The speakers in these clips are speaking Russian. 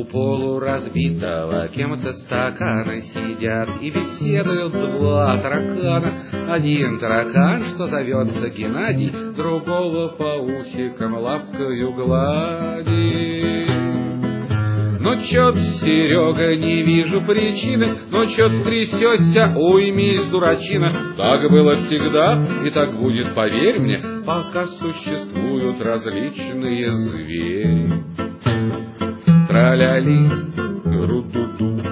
полуразбитого кем-то стакана сидят и беседуют два таракана. Один таракан, что зовется Геннадий, другого по усикам лапкою гладит. Ну чё-то, Серега, не вижу причины, ну чё-то трясёшься, уймись, дурачина. Так было всегда, и так будет, поверь мне, пока существуют различные звери. Траляли, ру-ду-ду.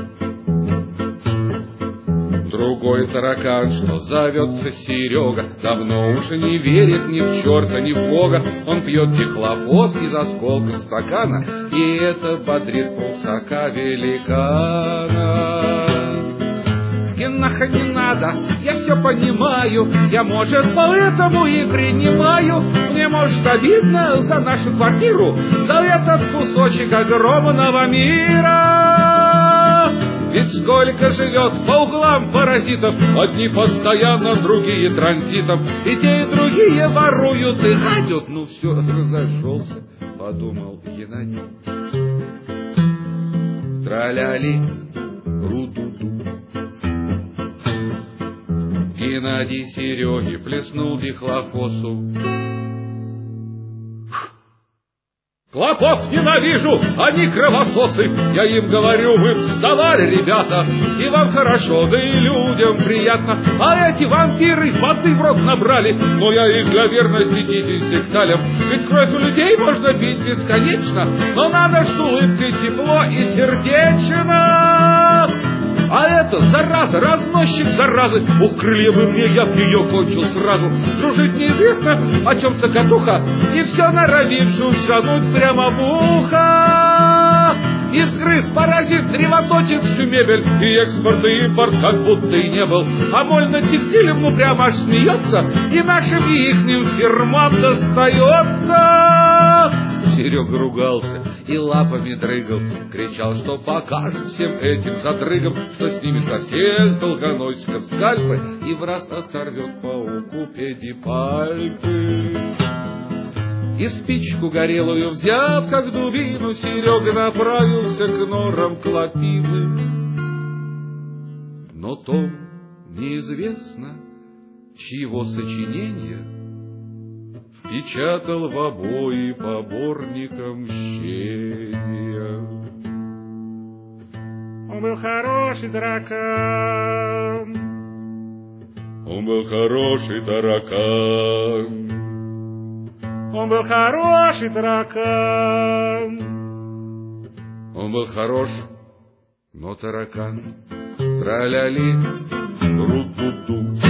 Другой таракан, что зовется Серега, давно уже не верит ни в черта, ни в Бога. Он пьет дихлофос из осколков стакана, и это бодрит полсака великана. Генаха, не надо, я все понимаю, я, может, поэтому и принимаю. Мне, может, обидно за нашу квартиру, за этот кусочек огромного мира. Ведь сколько живет по углам паразитов, одни постоянно, другие транзитом, и те, и другие воруют и гадят. Ну все, разошелся, подумал Геннадий. Траляли, ру-ду-ду. Геннадий Сереге плеснул дихлофосу. Клопов ненавижу, они кровососы. Я им говорю, вы вставали, ребята, и вам хорошо, да и людям приятно. А эти вампиры воды в рот набрали, но я их для верности дезинсекталям. Ведь кровь у людей можно пить бесконечно, но надо, что улыбкой тепло и сердечно. А это, зараза, разносчик заразы. Ух, крылья бы мне, я б ее кончил сразу. Дружить неизвестно, о чем цокотуха, и все норовит жужжануть прямо в ухо. Изгрыз паразит, древоточит всю мебель, и экспорт и импорт как будто и не был. А больно текстилем, ну прямо аж смеется, и нашим и ихним фирмам достается. Серега ругался и лапами дрыгал, кричал, что покажет всем этим задрыгам, что снимет со всех долгоносиков скальпы и в раз оторвет пауку педипальпы. И спичку горелую взяв, как дубину, Серега направился к норам клопины. Но Том неизвестно, чьего сочинения впечатал в обои поборником мщения. Он был хороший таракан. Он был хороший таракан. Он был хороший таракан. Он был хорош, но таракан. Траляли, ру-ду-ду.